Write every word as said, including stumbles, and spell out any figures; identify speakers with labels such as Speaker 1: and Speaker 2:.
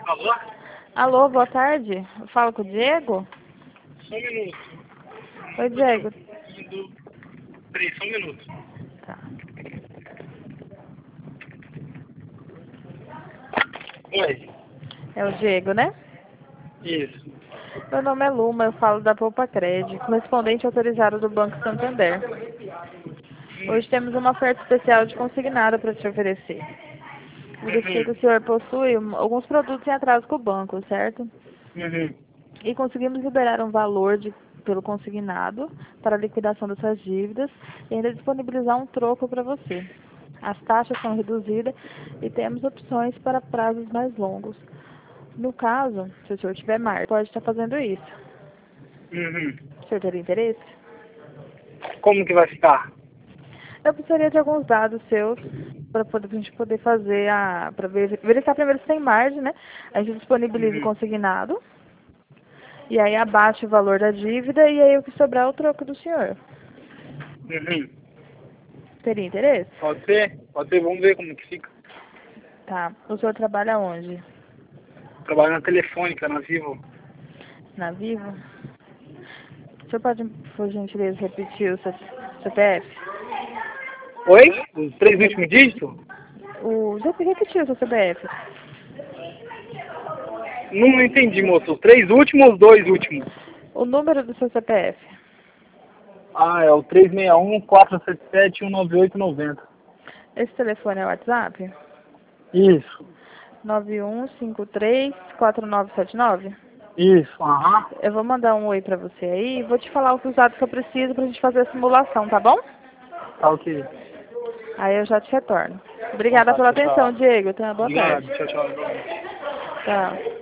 Speaker 1: Alô?
Speaker 2: Alô, boa tarde. Eu falo com o Diego?
Speaker 1: Só um minuto.
Speaker 2: Oi, Diego.
Speaker 1: Peraí, só um minuto.
Speaker 2: Tá.
Speaker 1: Oi.
Speaker 2: É o Diego, né?
Speaker 1: Isso.
Speaker 2: Meu nome é Luma, eu falo da Poupa Crédito, correspondente autorizado do Banco Santander. Hoje temos uma oferta especial de consignado para te oferecer. Verifiquei que
Speaker 1: Uhum.
Speaker 2: o senhor possui um- alguns produtos em atraso com o banco, certo?
Speaker 1: Uhum.
Speaker 2: E conseguimos liberar um valor de, pelo consignado para a liquidação das suas dívidas e ainda disponibilizar um troco para você. As taxas são reduzidas e temos opções para prazos mais longos. No caso, se o senhor tiver mais, pode estar fazendo isso.
Speaker 1: Uhum.
Speaker 2: O senhor teria interesse?
Speaker 1: Como que vai ficar?
Speaker 2: Eu precisaria de alguns dados seus para poder, a gente poder fazer a. Para ver, verificar primeiro se tem margem, né? A gente disponibiliza o
Speaker 1: Uhum.
Speaker 2: consignado. E aí abaixa o valor da dívida e aí o que sobrar é o troco do senhor.
Speaker 1: Uhum.
Speaker 2: Teria interesse?
Speaker 1: Pode ser? Pode ser, vamos ver como que fica.
Speaker 2: Tá. O senhor trabalha onde?
Speaker 1: Trabalho na telefônica, na Vivo.
Speaker 2: Na Vivo? O senhor pode, por gentileza, repetir o seu C P F?
Speaker 1: Oi? Os três últimos dígitos?
Speaker 2: O, já repetiu o seu C P F.
Speaker 1: Não entendi, moço. Os três últimos ou os dois últimos?
Speaker 2: O número do seu C P F.
Speaker 1: Ah, é o três seis um, quatro sete sete, um nove oito nove zero.
Speaker 2: Esse telefone é o WhatsApp?
Speaker 1: Isso.
Speaker 2: nove um cinco três quatro nove sete nove?
Speaker 1: Isso, aham.
Speaker 2: Eu vou mandar um oi pra você aí e vou te falar os dados que eu preciso pra gente fazer a simulação, tá bom?
Speaker 1: Tá ok.
Speaker 2: Aí eu já te retorno.
Speaker 1: Então
Speaker 2: Obrigada
Speaker 1: tá,
Speaker 2: pela
Speaker 1: tchau,
Speaker 2: atenção,
Speaker 1: tchau.
Speaker 2: Diego. Tenha uma boa
Speaker 1: Obrigado,
Speaker 2: tarde.
Speaker 1: tchau, tchau.
Speaker 2: Tchau.